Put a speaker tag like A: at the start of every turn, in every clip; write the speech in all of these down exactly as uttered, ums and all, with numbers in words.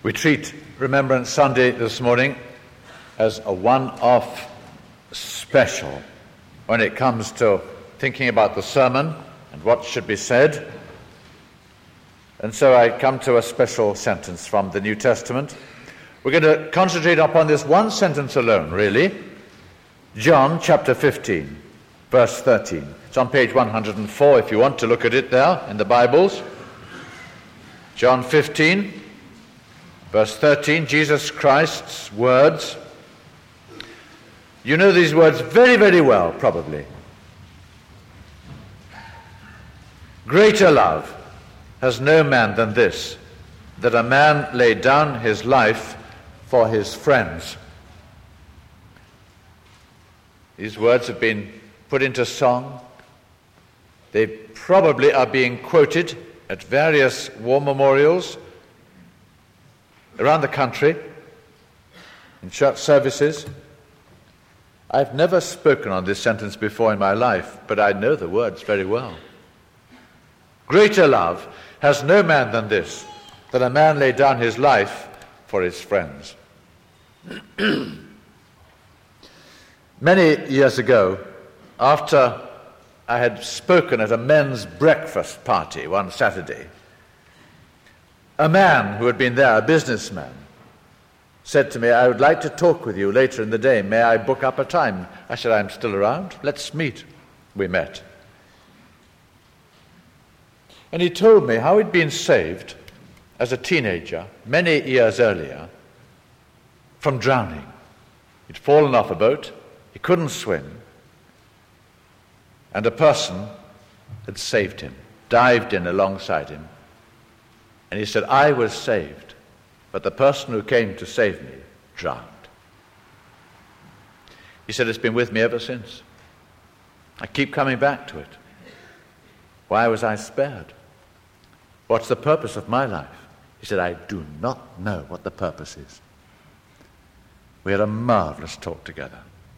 A: We treat Remembrance Sunday this morning as a one-off special when it comes to thinking about the sermon and what should be said. And so I come to a special sentence from the New Testament. We're going to concentrate upon this one sentence alone, really. John chapter fifteen, verse thirteen. It's on page one hundred four if you want to look at it there in the Bibles. John fifteen, verse thirteen, Jesus Christ's words. You know these words very, very well, probably. Greater love has no man than this, that a man lay down his life for his friends. These words have been put into song. They probably are being quoted at various war memorials around the country, in church services. I've never spoken on this sentence before in my life, but I know the words very well. Greater love has no man than this, that a man lay down his life for his friends. Many years ago, after I had spoken at a men's breakfast party one Saturday, a man who had been there, a businessman, said to me, "I would like to talk with you later in the day. May I book up a time?" I said, "I'm still around. Let's meet." We met. And he told me how he'd been saved as a teenager many years earlier from drowning. He'd fallen off a boat, he couldn't swim, and a person had saved him, dived in alongside him. And he said, "I was saved, but the person who came to save me drowned." He said, "It's been with me ever since. I keep coming back to it. Why was I spared? What's the purpose of my life?" He said, "I do not know what the purpose is." We had a marvelous talk together.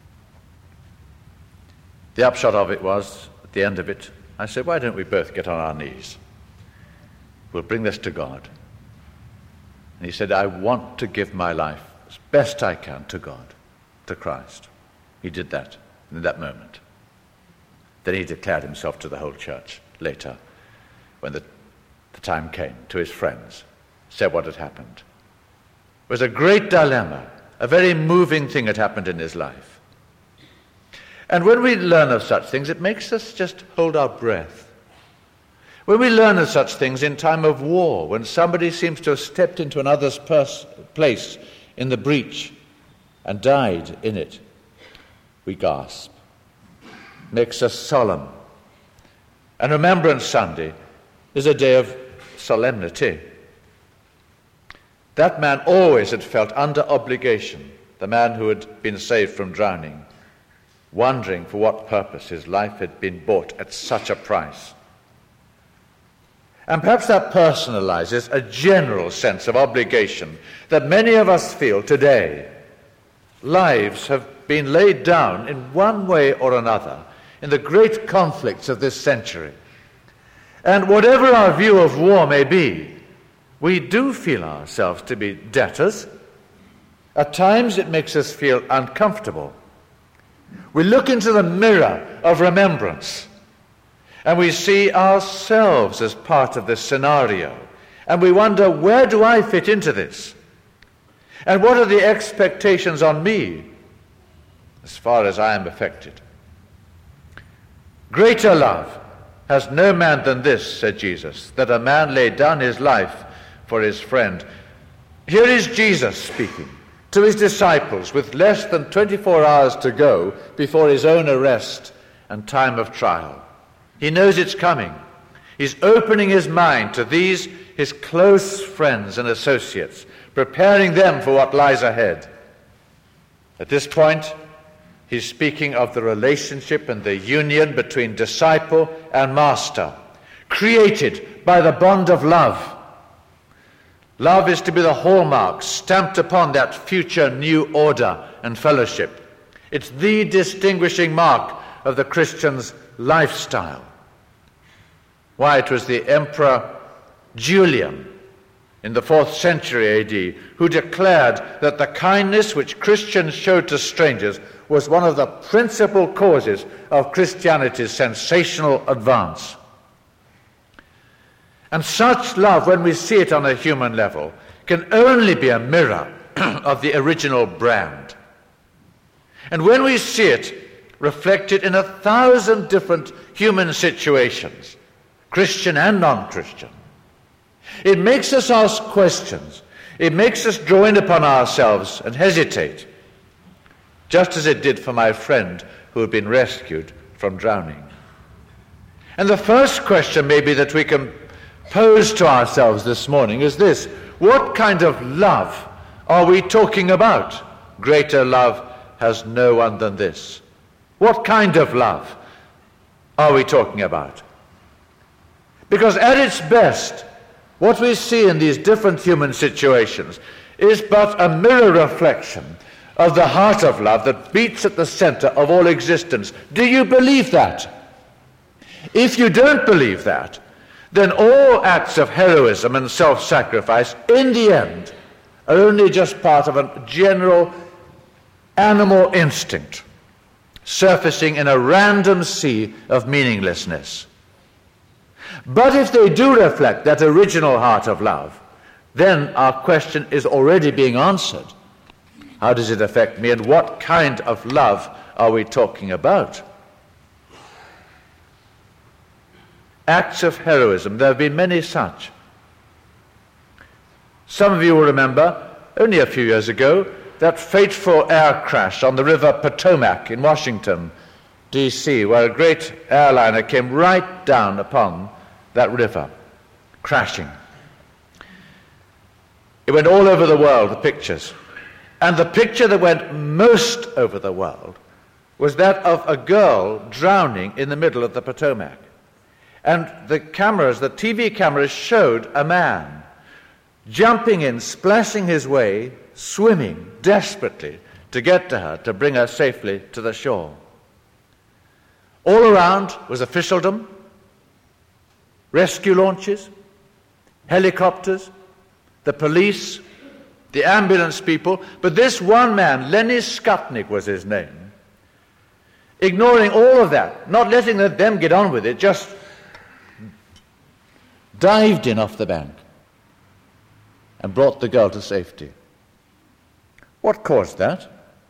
A: The upshot of it was, at the end of it, I said, "Why don't we both get on our knees? We'll bring this to God." And he said, "I want to give my life as best I can to God, to Christ." He did that in that moment. Then he declared himself to the whole church later, when the, the time came, to his friends, said what had happened. It was a great dilemma. A very moving thing had happened in his life. And when we learn of such things, it makes us just hold our breath. When we learn of such things in time of war, when somebody seems to have stepped into another's pers- place in the breach and died in it, we gasp. Makes us solemn. And Remembrance Sunday is a day of solemnity. That man always had felt under obligation, the man who had been saved from drowning, wondering for what purpose his life had been bought at such a price. And perhaps that personalizes a general sense of obligation that many of us feel today. Lives have been laid down in one way or another in the great conflicts of this century. And whatever our view of war may be, we do feel ourselves to be debtors. At times it makes us feel uncomfortable. We look into the mirror of remembrance and we see ourselves as part of this scenario. And we wonder, where do I fit into this? And what are the expectations on me as far as I am affected? Greater love has no man than this, said Jesus, that a man lay down his life for his friend. Here is Jesus speaking to his disciples with less than twenty-four hours to go before his own arrest and time of trial. He knows it's coming. He's opening his mind to these, his close friends and associates, preparing them for what lies ahead. At this point, he's speaking of the relationship and the union between disciple and master, created by the bond of love. Love is to be the hallmark stamped upon that future new order and fellowship. It's the distinguishing mark of the Christian's lifestyle. Why, it was the Emperor Julian in the fourth century A D, who declared that the kindness which Christians showed to strangers was one of the principal causes of Christianity's sensational advance. And such love, when we see it on a human level, can only be a mirror of the original brand. And when we see it reflected in a thousand different human situations, Christian and non-Christian, it makes us ask questions. It makes us draw in upon ourselves and hesitate, just as it did for my friend who had been rescued from drowning. And the first question maybe that we can pose to ourselves this morning is this: what kind of love are we talking about? Greater love has no one than this. What kind of love are we talking about? Because at its best, what we see in these different human situations is but a mirror reflection of the heart of love that beats at the center of all existence. Do you believe that? If you don't believe that, then all acts of heroism and self-sacrifice, in the end, are only just part of a general animal instinct, surfacing in a random sea of meaninglessness. But if they do reflect that original heart of love, then our question is already being answered. How does it affect me, and what kind of love are we talking about? Acts of heroism, there have been many such. Some of you will remember, only a few years ago, that fateful air crash on the river Potomac in Washington, D C, where a great airliner came right down upon that river, crashing. It went all over the world, the pictures. And the picture that went most over the world was that of a girl drowning in the middle of the Potomac. And the cameras, the T V cameras, showed a man jumping in, splashing his way, swimming desperately to get to her, to bring her safely to the shore. All around was officialdom, rescue launches, helicopters, the police, the ambulance people, but this one man, Lenny Skutnik was his name, ignoring all of that, not letting them get on with it, just dived in off the bank and brought the girl to safety. What caused that?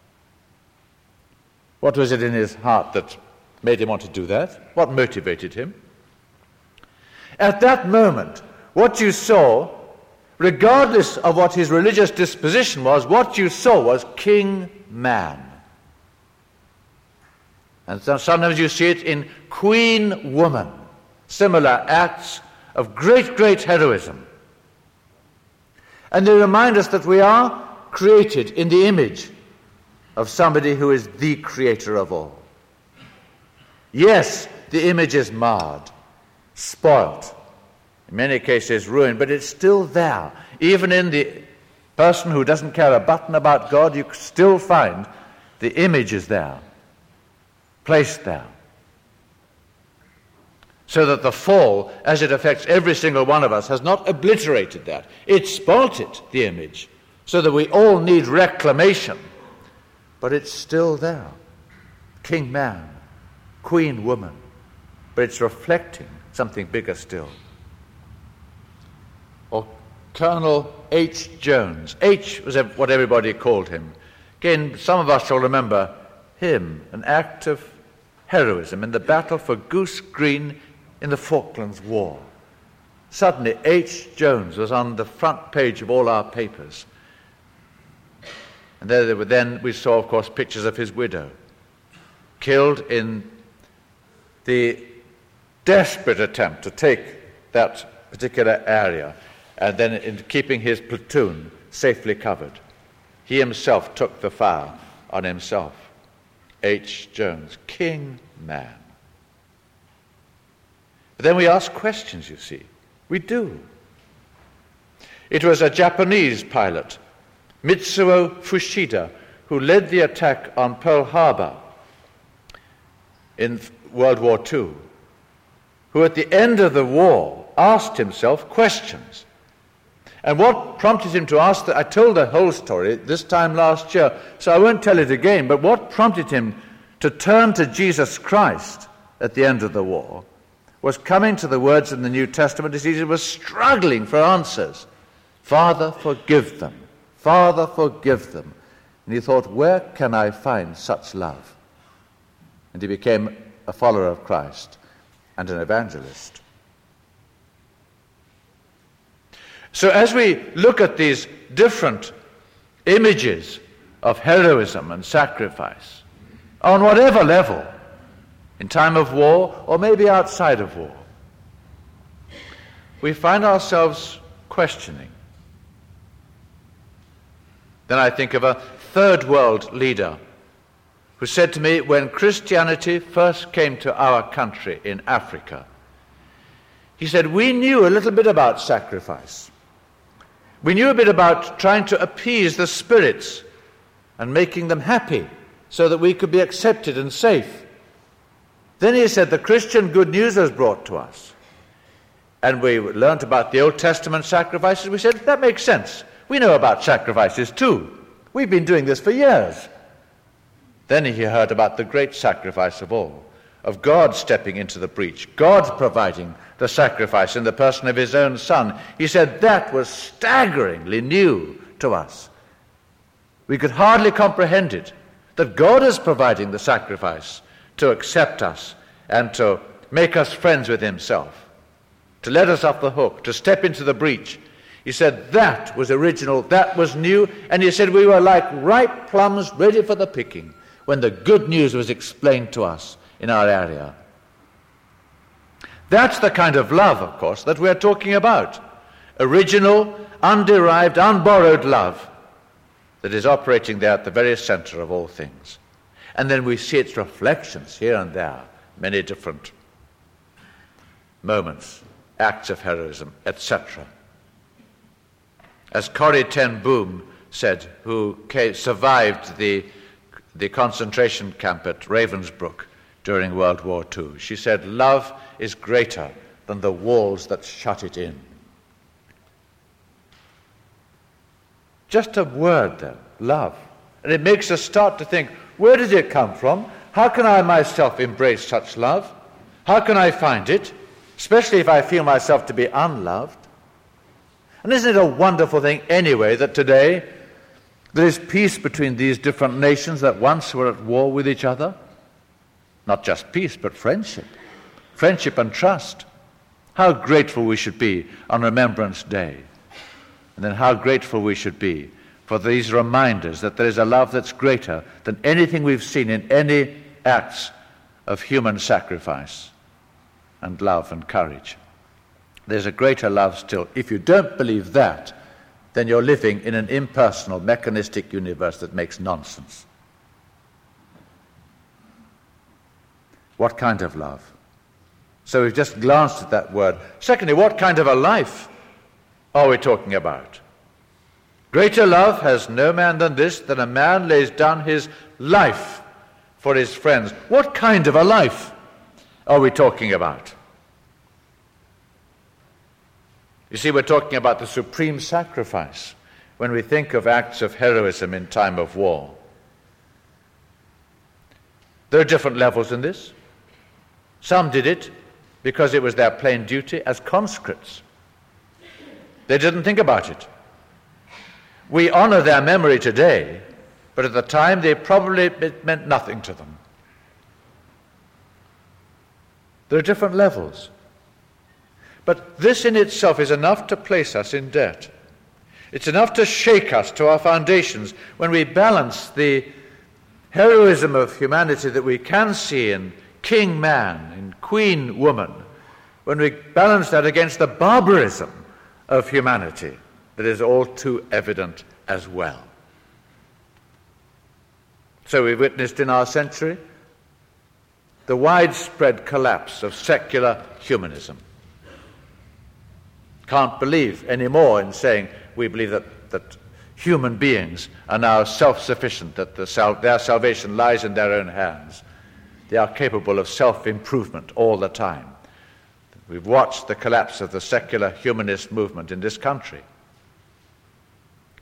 A: What was it in his heart that made him want to do that? What motivated him? At that moment, what you saw, regardless of what his religious disposition was, what you saw was King Man. And so sometimes you see it in Queen Woman, similar acts of great, great heroism. And they remind us that we are created in the image of somebody who is the creator of all. Yes, the image is marred, spoilt, in many cases ruined, but it's still there. Even in the person who doesn't care a button about God, you still find the image is there, placed there. So that the fall, as it affects every single one of us, has not obliterated that. It spoilt it, the image, so that we all need reclamation. But it's still there. King Man, Queen Woman. But it's reflecting something bigger still. Or Colonel H. Jones. H was what everybody called him. Again, some of us shall remember him, an act of heroism in the battle for Goose Green in the Falklands War. Suddenly, H. Jones was on the front page of all our papers. And there they were, then we saw, of course, pictures of his widow, killed in the desperate attempt to take that particular area, and then in keeping his platoon safely covered. He himself took the fire on himself. H. Jones, King Man. But then we ask questions, you see. We do. It was a Japanese pilot, Mitsuo Fushida, who led the attack on Pearl Harbor in World War Two, who at the end of the war asked himself questions. And what prompted him to ask that, I told the whole story this time last year, so I won't tell it again, but what prompted him to turn to Jesus Christ at the end of the war was coming to the words in the New Testament as he was struggling for answers. Father, forgive them. Father, forgive them. And he thought, where can I find such love? And he became a follower of Christ and an evangelist. So as we look at these different images of heroism and sacrifice, on whatever level, in time of war or maybe outside of war, we find ourselves questioning. Then I think of a third world leader who said to me, when Christianity first came to our country in Africa, he said, we knew a little bit about sacrifice. We knew a bit about trying to appease the spirits and making them happy so that we could be accepted and safe. Then he said, the Christian good news was brought to us. And we learnt about the Old Testament sacrifices. We said, that makes sense. We know about sacrifices too. We've been doing this for years. Then he heard about the great sacrifice of all, of God stepping into the breach, God providing the sacrifice in the person of his own Son. He said that was staggeringly new to us. We could hardly comprehend it, that God is providing the sacrifice to accept us and to make us friends with himself, to let us off the hook, to step into the breach. He said that was original, that was new, and he said we were like ripe plums ready for the picking when the good news was explained to us in our area. That's the kind of love, of course, that we're talking about. Original, underived, unborrowed love that is operating there at the very center of all things. And then we see its reflections here and there, many different moments, acts of heroism, et cetera. As Corrie ten Boom said, who came, survived the, the concentration camp at Ravensbrück during World War Two, she said, love is greater than the walls that shut it in. Just a word there, love. And it makes us start to think, where did it come from? How can I myself embrace such love? How can I find it? Especially if I feel myself to be unloved. And isn't it a wonderful thing anyway that today there is peace between these different nations that once were at war with each other? Not just peace, but friendship. Friendship and trust. How grateful we should be on Remembrance Day. And then how grateful we should be for these reminders that there is a love that's greater than anything we've seen in any acts of human sacrifice and love and courage. There's a greater love still. If you don't believe that, then you're living in an impersonal, mechanistic universe that makes nonsense. What kind of love? So we've just glanced at that word. Secondly, what kind of a life are we talking about? Greater love has no man than this, that a man lays down his life for his friends. What kind of a life are we talking about? You see, we're talking about the supreme sacrifice when we think of acts of heroism in time of war. There are different levels in this. Some did it because it was their plain duty as conscripts. They didn't think about it. We honor their memory today, but at the time they probably it meant nothing to them. There are different levels. But this in itself is enough to place us in debt. It's enough to shake us to our foundations when we balance the heroism of humanity that we can see in King Man, in Queen Woman, when we balance that against the barbarism of humanity that is all too evident as well. So we've witnessed in our century the widespread collapse of secular humanism. Can't believe anymore in saying we believe that, that human beings are now self-sufficient, that the sal- their salvation lies in their own hands. They are capable of self-improvement all the time. We've watched the collapse of the secular humanist movement in this country.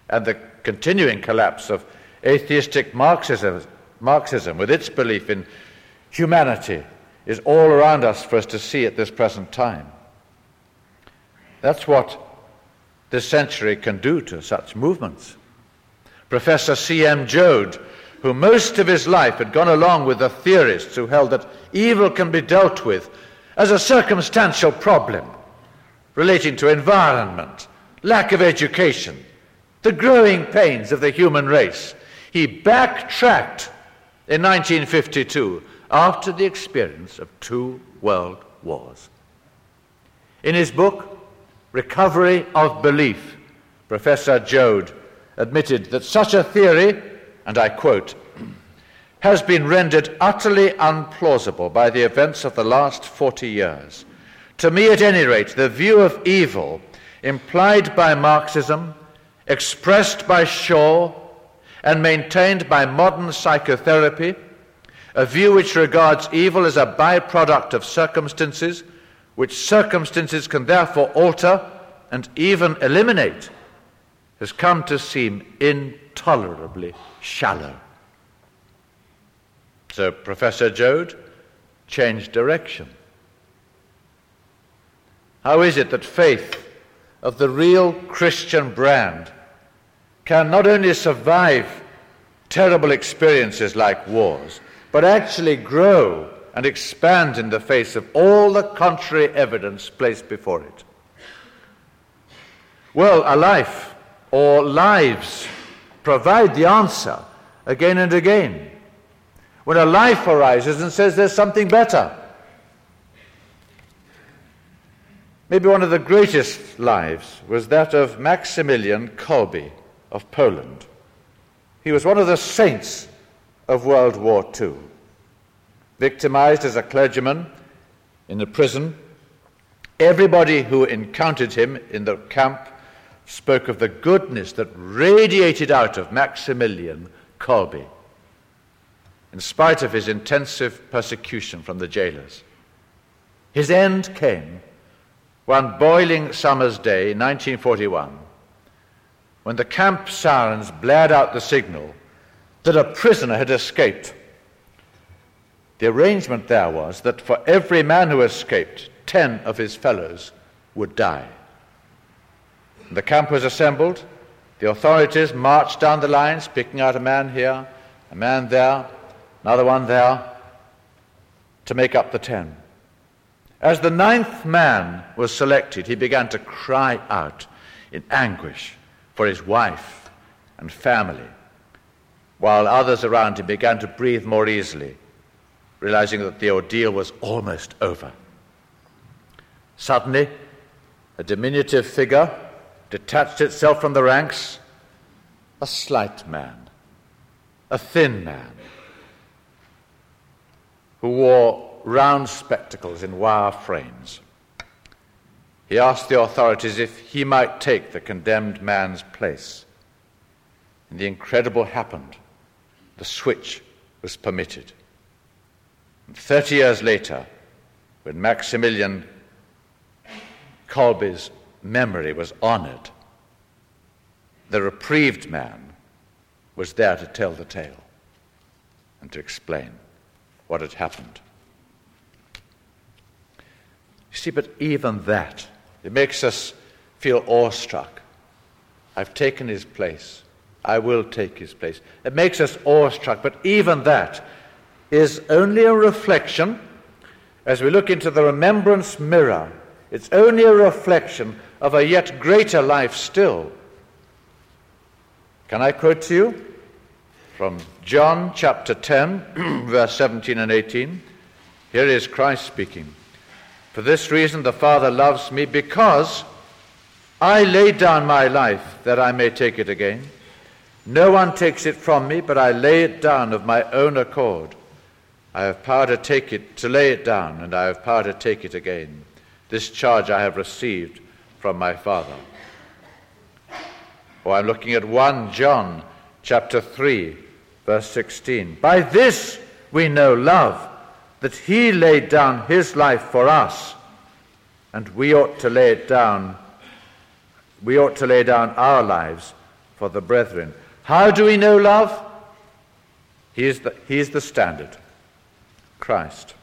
A: and the continuing collapse of atheistic Marxism, Marxism with its belief in humanity is all around us for us to see at this present time. That's what this century can do to such movements. Professor C M Joad, who most of his life had gone along with the theorists who held that evil can be dealt with as a circumstantial problem relating to environment, lack of education, the growing pains of the human race, he backtracked in nineteen fifty-two after the experience of two world wars. In his book, Recovery of Belief, Professor Joad admitted that such a theory, and I quote, has been rendered utterly unplausible by the events of the last forty years. To me, at any rate, the view of evil implied by Marxism, expressed by Shaw, and maintained by modern psychotherapy, a view which regards evil as a byproduct of circumstances, which circumstances can therefore alter and even eliminate, has come to seem intolerably shallow. So Professor Joad changed direction. How is it that faith of the real Christian brand can not only survive terrible experiences like wars, but actually grow and expand in the face of all the contrary evidence placed before it? Well, a life or lives provide the answer again and again. When a life arises and says there's something better. Maybe one of the greatest lives was that of Maximilian Kolbe of Poland. He was one of the saints of World War Two. Victimized as a clergyman in the prison, everybody who encountered him in the camp spoke of the goodness that radiated out of Maximilian Kolbe, in spite of his intensive persecution from the jailers. His end came one boiling summer's day in nineteen forty-one, when the camp sirens blared out the signal that a prisoner had escaped. The arrangement there was that for every man who escaped, ten of his fellows would die. The camp was assembled. The authorities marched down the lines, picking out a man here, a man there, another one there, to make up the ten. As the ninth man was selected, he began to cry out in anguish for his wife and family, while others around him began to breathe more easily, realizing that the ordeal was almost over. Suddenly, a diminutive figure detached itself from the ranks, a slight man, a thin man, who wore round spectacles in wire frames. He asked the authorities if he might take the condemned man's place. And the incredible happened. The switch was permitted. And thirty years later, when Maximilian Kolbe's memory was honored, the reprieved man was there to tell the tale and to explain what had happened. You see, but even that, it makes us feel awestruck. I've taken his place. I will take his place. It makes us awestruck, but even that is only a reflection. As we look into the remembrance mirror, it's only a reflection of a yet greater life still. Can I quote to you from John chapter ten, verse seventeen and eighteen? Here is Christ speaking. For this reason the Father loves me, because I laid down my life that I may take it again. No one takes it from me, but I lay it down of my own accord. I have power to take it, to lay it down, and I have power to take it again. This charge I have received from my Father. Or I'm looking at First John chapter three, verse sixteen. By this we know love, that he laid down his life for us, and we ought to lay it down, we ought to lay down our lives for the brethren. How do we know love? He is the, he is the standard, Christ.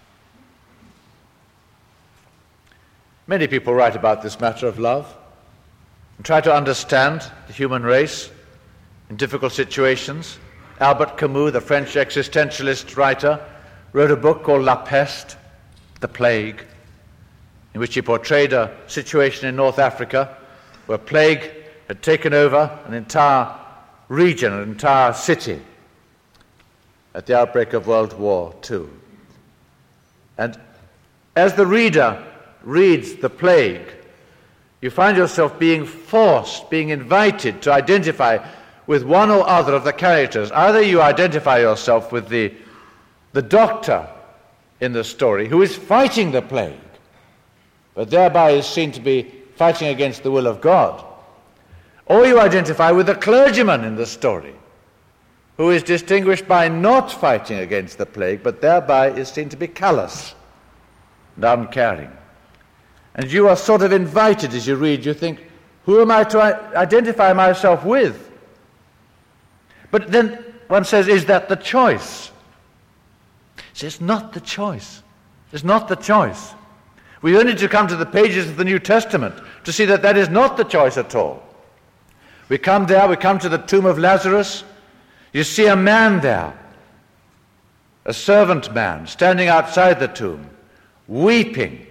A: Many people write about this matter of love and try to understand the human race in difficult situations. Albert Camus, the French existentialist writer, wrote a book called La Peste, The Plague, in which he portrayed a situation in North Africa where plague had taken over an entire region, an entire city at the outbreak of World War Two. And as the reader reads The Plague, you find yourself being forced, being invited to identify with one or other of the characters. Either you identify yourself with the, the doctor in the story who is fighting the plague, but thereby is seen to be fighting against the will of God, or you identify with the clergyman in the story who is distinguished by not fighting against the plague, but thereby is seen to be callous and uncaring. And you are sort of invited as you read, you think, who am I to identify myself with? But then one says, is that the choice? See, it's not the choice. It's not the choice. We only need to come to the pages of the New Testament to see that that is not the choice at all. We come there, we come to the tomb of Lazarus. You see a man there, a servant man, standing outside the tomb, weeping,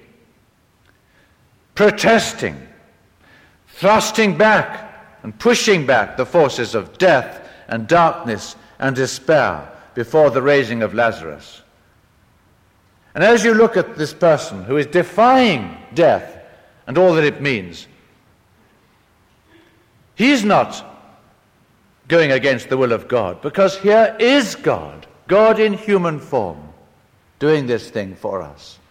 A: protesting, thrusting back and pushing back the forces of death and darkness and despair before the raising of Lazarus. And as you look at this person who is defying death and all that it means, he's not going against the will of God, because here is God, God in human form, doing this thing for us.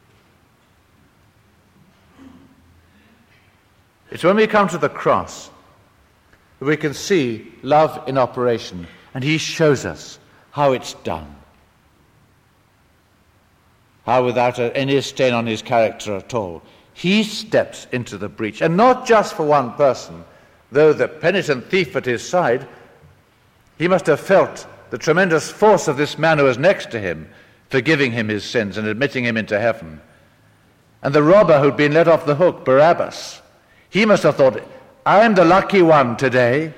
A: It's when we come to the cross that we can see love in operation, and he shows us how it's done. How, without any stain on his character at all, he steps into the breach, and not just for one person. Though the penitent thief at his side, he must have felt the tremendous force of this man who was next to him, forgiving him his sins and admitting him into heaven. And the robber who'd been let off the hook, Barabbas, he must have thought, I'm the lucky one today.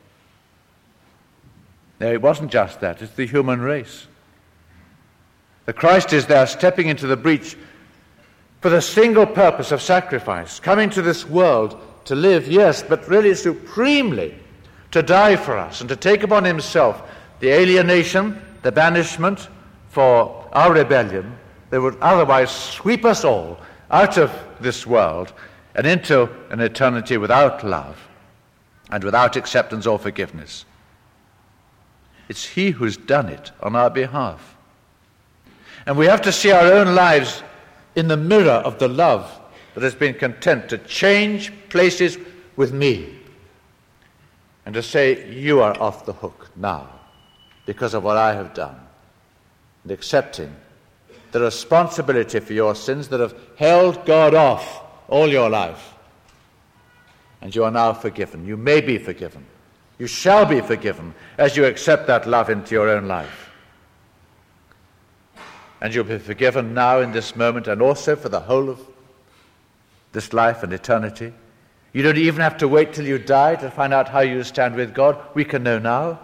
A: No, it wasn't just that. It's the human race. The Christ is there stepping into the breach for the single purpose of sacrifice, coming to this world to live, yes, but really supremely to die for us and to take upon himself the alienation, the banishment for our rebellion that would otherwise sweep us all out of this world and into an eternity without love and without acceptance or forgiveness. It's he who's done it on our behalf. And we have to see our own lives in the mirror of the love that has been content to change places with me and to say, you are off the hook now because of what I have done, and accepting the responsibility for your sins that have held God off all your life. And you are now forgiven. You may be forgiven. You shall be forgiven as you accept that love into your own life. And you'll be forgiven now in this moment and also for the whole of this life and eternity. You don't even have to wait till you die to find out how you stand with God. We can know now.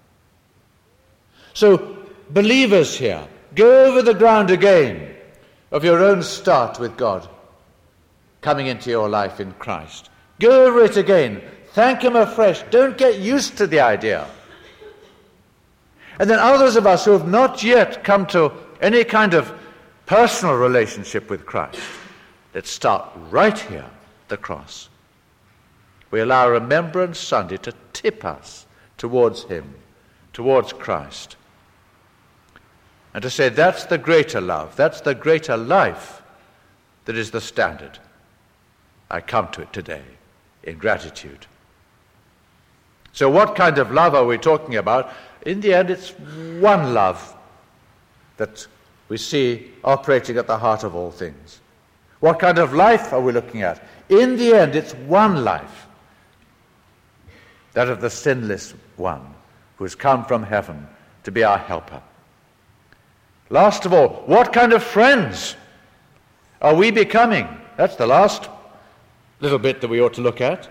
A: So, believers here, go over the ground again of your own start with God, coming into your life in Christ. Go over it again. Thank him afresh. Don't get used to the idea. And then others of us who have not yet come to any kind of personal relationship with Christ, let's start right here, the cross. We allow Remembrance Sunday to tip us towards him, towards Christ. And to say that's the greater love, that's the greater life that is the standard. I come to it today in gratitude. So what kind of love are we talking about? In the end, it's one love that we see operating at the heart of all things. What kind of life are we looking at? In the end, it's one life. that of the sinless one who has come from heaven to be our helper. Last of all, what kind of friends are we becoming? That's the last little bit that we ought to look at.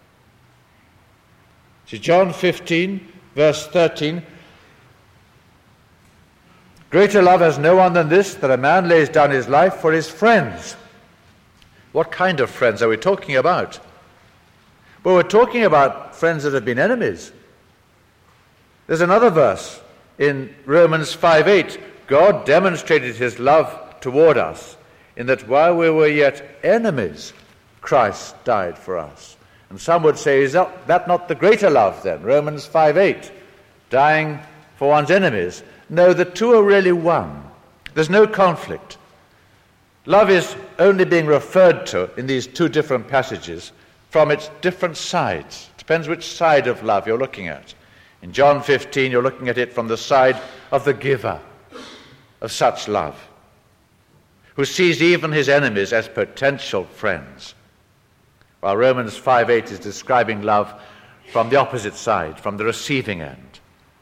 A: See, John fifteen, verse thirteen. Greater love has no one than this, that a man lays down his life for his friends. What kind of friends are we talking about? Well, we're talking about friends that have been enemies. There's another verse in Romans five eight. God demonstrated his love toward us in that while we were yet enemies, Christ died for us. And some would say, is that, that not the greater love then? Romans five eight, dying for one's enemies. No, the two are really one. There's no conflict. Love is only being referred to in these two different passages from its different sides. It depends which side of love you're looking at. In John fifteen, you're looking at it from the side of the giver of such love, who sees even his enemies as potential friends, while Romans five eight is describing love from the opposite side, from the receiving end,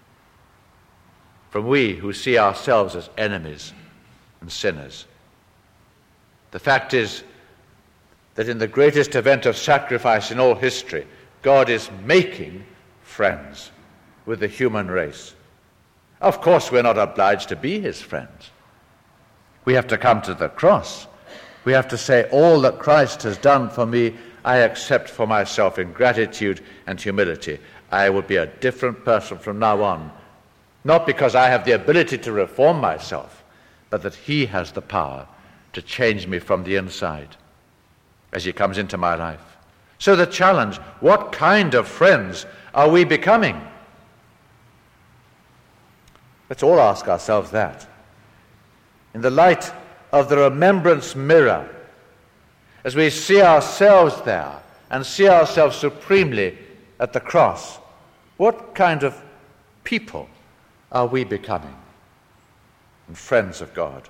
A: from we who see ourselves as enemies and sinners. The fact is that in the greatest event of sacrifice in all history, God is making friends with the human race. Of course, we're not obliged to be his friends. We have to come to the cross. We have to say, all that Christ has done for me, I accept for myself in gratitude and humility. I will be a different person from now on, not because I have the ability to reform myself, but that he has the power to change me from the inside as he comes into my life. So the challenge, what kind of friends are we becoming? Let's all ask ourselves that. In the light of the remembrance mirror, as we see ourselves there and see ourselves supremely at the cross, what kind of people are we becoming? And friends of God.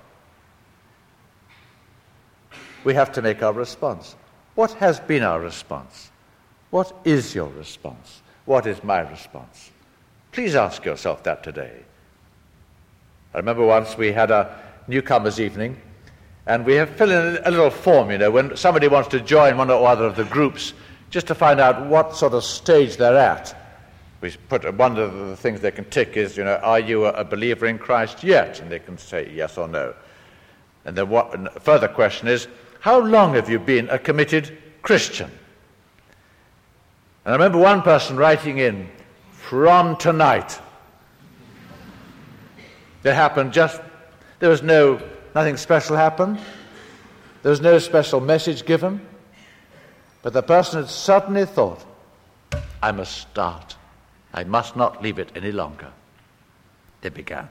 A: We have to make our response. What has been our response? What is your response? What is my response? Please ask yourself that today. I remember once we had a newcomers' evening, and we have filled in a little form, you know, when somebody wants to join one or other of the groups, just to find out what sort of stage they're at. We put one of the things they can tick is, you know, are you a believer in Christ yet? And they can say yes or no. And then what, and the further question is, how long have you been a committed Christian? And I remember one person writing in, from tonight. That happened just, there was no, nothing special happened. There was no special message given. But the person had suddenly thought, I must start. I must not leave it any longer. They began.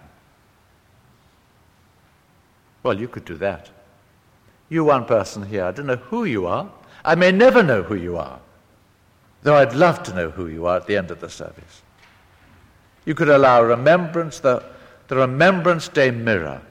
A: Well, you could do that. You one person here, I don't know who you are. I may never know who you are, though I'd love to know who you are at the end of the service. You could allow remembrance, the, the Remembrance Day mirror,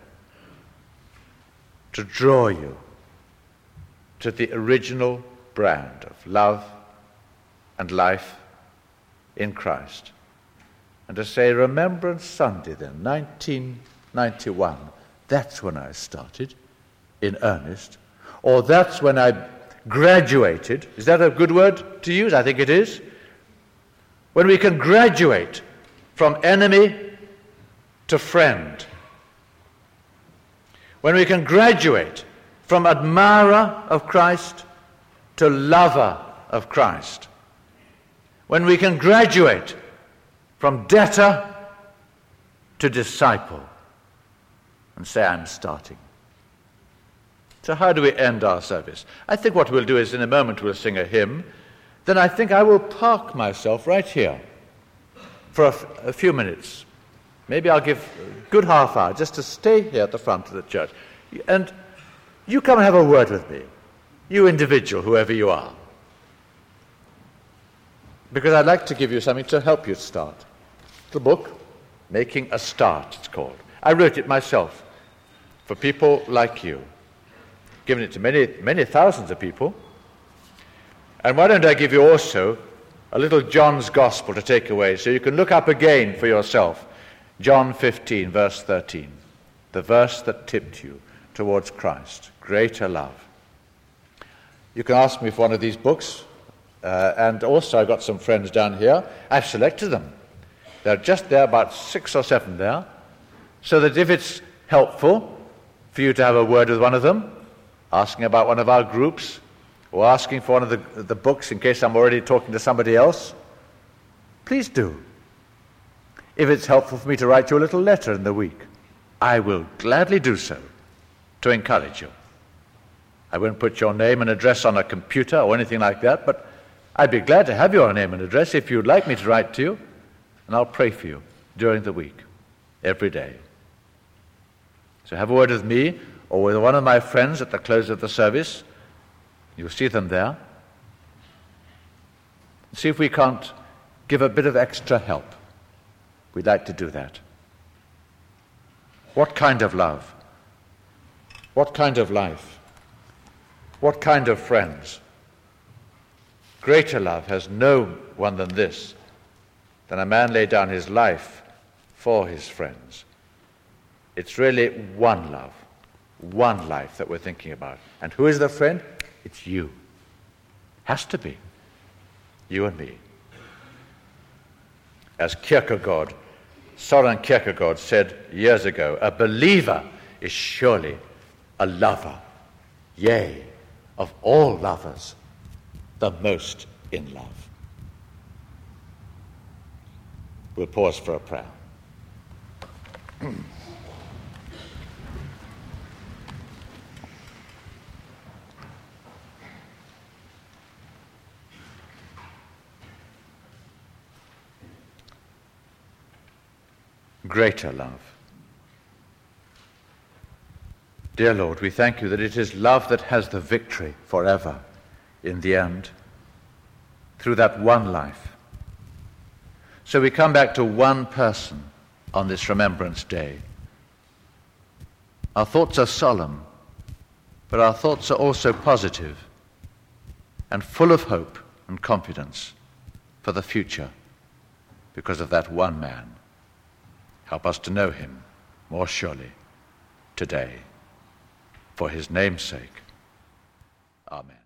A: to draw you to the original brand of love and life in Christ. And to say, Remembrance Sunday then, nineteen ninety-one, that's when I started in earnest. Or that's when I graduated. Is that a good word to use? I think it is. When we can graduate from enemy to friend. When we can graduate from admirer of Christ to lover of Christ. When we can graduate from debtor to disciple and say, I'm starting. So how do we end our service? I think what we'll do is in a moment we'll sing a hymn. Then I think I will park myself right here for a, f- a few minutes. Maybe I'll give a good half hour just to stay here at the front of the church. And you come and have a word with me. You individual, whoever you are. Because I'd like to give you something to help you start. The book, Making a Start, it's called. I wrote it myself for people like you. Given it to many, many thousands of people. And why don't I give you also a little John's Gospel to take away, so you can look up again for yourself. John fifteen, verse thirteen, the verse that tipped you towards Christ. Greater love. You can ask me for one of these books, uh, and also I've got some friends down here. I've selected them. They're just there, about six or seven there, so that if it's helpful for you to have a word with one of them, asking about one of our groups, or asking for one of the, the books in case I'm already talking to somebody else, please do. If it's helpful for me to write you a little letter in the week, I will gladly do so to encourage you. I won't put your name and address on a computer or anything like that, but I'd be glad to have your name and address if you'd like me to write to you, and I'll pray for you during the week, every day. So have a word with me or with one of my friends at the close of the service. You'll see them there. See if we can't give a bit of extra help. We'd like to do that. What kind of love? What kind of life? What kind of friends? Greater love has no one than this, than a man lay down his life for his friends. It's really one love, one life that we're thinking about. And who is the friend? It's you. Has to be. You and me. As Kierkegaard, Soren Kierkegaard said years ago, a believer is surely a lover, yea, of all lovers, the most in love. We'll pause for a prayer. Greater love. Dear Lord, we thank you that it is love that has the victory forever in the end, through that one life. So we come back to one person on this Remembrance Day. Our thoughts are solemn, but our thoughts are also positive and full of hope and confidence for the future because of that one man. Help us to know him more surely today. For his name's sake. Amen.